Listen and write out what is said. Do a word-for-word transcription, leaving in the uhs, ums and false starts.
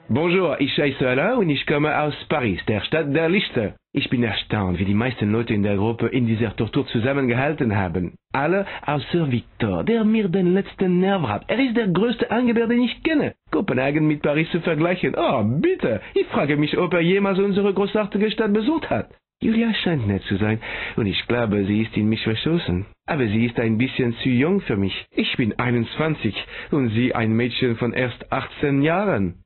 Bonjour, ich heiße Alain und ich komme aus Paris, der Stadt der Lichter. Ich bin erstaunt, wie die meisten Leute in der Gruppe in dieser Tortur zusammengehalten haben. Alle außer Victor, der mir den letzten Nerv hat. Er ist der größte Angeber, den ich kenne. Kopenhagen mit Paris zu vergleichen. Oh, bitte. Ich frage mich, ob er jemals unsere großartige Stadt besucht hat. Julia scheint nett zu sein und ich glaube, sie ist in mich verstoßen. Aber sie ist ein bisschen zu jung für mich. Ich bin einundzwanzig und sie ein Mädchen von erst achtzehn Jahren.